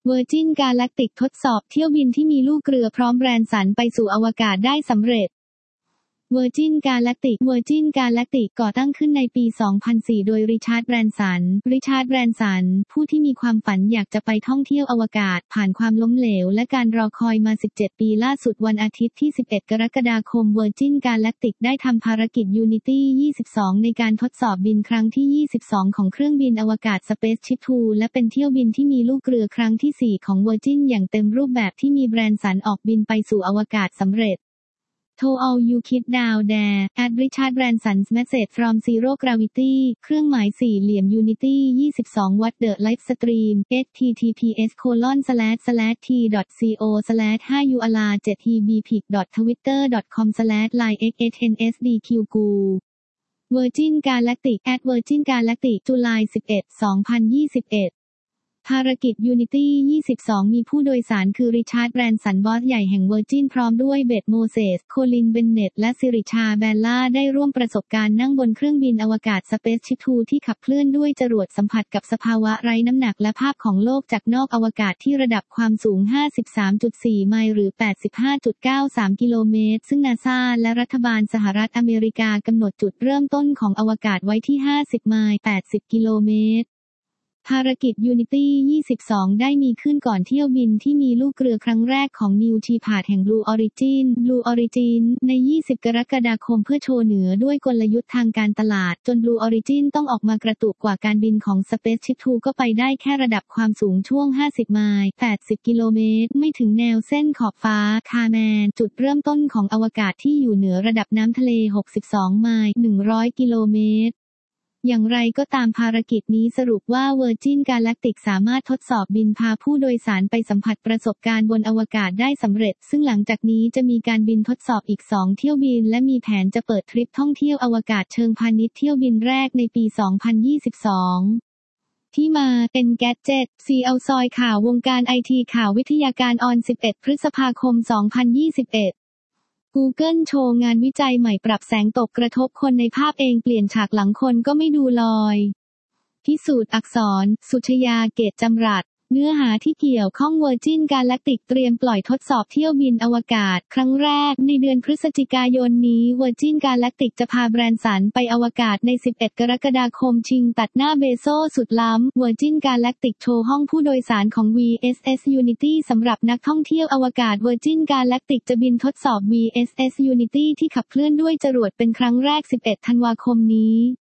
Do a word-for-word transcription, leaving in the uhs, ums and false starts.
Virgin Galactic ทดสอบเที่ยวบินที่มีลูกเรือพร้อมแบรนสันไปสู่อวกาศได้สำเร็จVirgin Galactic Virgin Galactic ก่อตั้งขึ้นในปี สองพันสี่ โดยริชาร์ด แบรนสัน ริชาร์ด แบรนสัน ผู้ที่มีความฝันอยากจะไปท่องเที่ยวอวกาศผ่านความล้มเหลวและการรอคอยมา สิบเจ็ด ปีล่าสุดวันอาทิตย์ที่ สิบเอ็ด กรกฎาคม Virgin Galactic ได้ทำภารกิจ Unity ยี่สิบสอง ในการทดสอบบินครั้งที่ ยี่สิบสอง ของเครื่องบินอวกาศ Spaceship ทู และเป็นเที่ยวบินที่มีลูกเรือครั้งที่ สี่ ของ Virgin อย่างเต็มรูปแบบที่มีแบรนสันออกบินไปสู่อวกาศสำเร็จTo all you kids down there, at Richard Branson's message from Zero Gravity เครื่องหมายสี่เหลี่ยม Unity ยี่สิบสอง What the live stream เอช ที ที พี เอส โคลอน สแลช สแลช ที ดอท ซี โอ สแลช ห้า ยู อาร์ แอล เจ็ด ที บี พี ไอ ซี ดอท ทวิตเตอร์ ดอท คอม สแลช ไลน์ เอ็กซ์ เอช เอ็น เอส ดี คิว จี ยู Virgin Galactic at Virgin Galactic ตุลา สิบเอ็ด สองพันยี่สิบเอ็ดภารกิจ Unity ยี่สิบสอง มีผู้โดยสารคือริชาร์ด แบรนสัน บอสใหญ่แห่ง Virgin พร้อมด้วยเบธ โมเสส โคลิน เบนเน็ต และสิริชา แบลล่าได้ร่วมประสบการณ์นั่งบนเครื่องบินอวกาศ Spaceship ทู ที่ขับเคลื่อนด้วยจรวดสัมผัสกับสภาวะไร้น้ำหนักและภาพของโลกจากนอกอวกาศที่ระดับความสูง ห้าสิบสามจุดสี่ ไมล์หรือ แปดสิบห้าจุดเก้าสาม กิโลเมตรซึ่ง NASA และรัฐบาลสหรัฐอเมริกากำหนดจุดเริ่มต้นของอวกาศไว้ที่ ห้าสิบ ไมล์ แปดสิบ กิโลเมตรภารกิจ Unity ยี่สิบสอง ได้มีขึ้นก่อนเที่ยวบินที่มีลูกเรือครั้งแรกของ New Shepard แห่ง Blue Origin Blue Origin ใน ยี่สิบ กรกฎาคมเพื่อโชว์เหนือด้วยกลยุทธ์ทางการตลาดจน Blue Origin ต้องออกมากระตุกกว่าการบินของ Spaceship ทู ก็ไปได้แค่ระดับความสูงช่วง ห้าสิบ ไมล์ แปดสิบ กิโลเมตรไม่ถึงแนวเส้นขอบฟ้า Kármán จุดเริ่มต้นของอวกาศที่อยู่เหนือระดับน้ำทะเล หกสิบสอง ไมล์ หนึ่งร้อย กิโลเมตรอย่างไรก็ตามภารกิจนี้สรุปว่า Virgin Galactic สามารถทดสอบบินพาผู้โดยสารไปสัมผัสประสบการณ์บนอวกาศได้สำเร็จซึ่งหลังจากนี้จะมีการบินทดสอบอีกสองเที่ยวบินและมีแผนจะเปิดทริปท่องเที่ยวอวกาศเชิงพาณิชย์เที่ยวบินแรกในปี สองพันยี่สิบสอง ที่มา Engadget ซี แอล ซอยข่าววงการไอทีข่าววิทยาการออน สิบเอ็ด พฤษภาคม สองพันยี่สิบเอ็ดGoogle โชว์งานวิจัยใหม่ปรับแสงตกกระทบคนในภาพเองเปลี่ยนฉากหลังคนก็ไม่ดูลอยพิสูจน์อักษร สุชยา เกตจำรัดเนื้อหาที่เกี่ยวข้อง Virgin Galactic เตรียมปล่อยทดสอบเที่ยวบินอวกาศครั้งแรกในเดือนพฤศจิกายนนี้ Virgin Galactic จะพาแบรนสันไปอวกาศใน สิบเอ็ด กรกฎาคมชิงตัดหน้าเบโซสุดล้ำ Virgin Galactic โชว์ห้องผู้โดยสารของ วี เอส เอส Unity สำหรับนักท่องเที่ยวอวกาศ Virgin Galactic จะบินทดสอบ วี เอส เอส Unity ที่ขับเคลื่อนด้วยจรวดเป็นครั้งแรก สิบเอ็ด ธันวาคมนี้